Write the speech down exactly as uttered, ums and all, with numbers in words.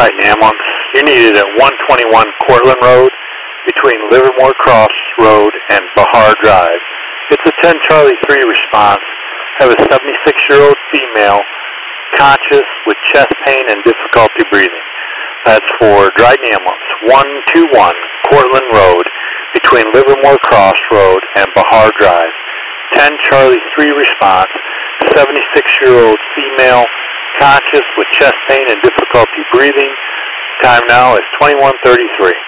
Dryden Ambulance. You're needed at one twenty-one Cortland Road between Livermore Cross Road and Bahar Drive. It's a ten Charlie three response. Have a seventy-six-year-old female conscious with chest pain and difficulty breathing. That's for Dryden Ambulance, one twenty-one Cortland Road between Livermore Cross Road and Bahar Drive. ten Charlie three response, seventy-six-year-old female conscious with chest pain and difficulty breathing. Time now is twenty-one thirty-three.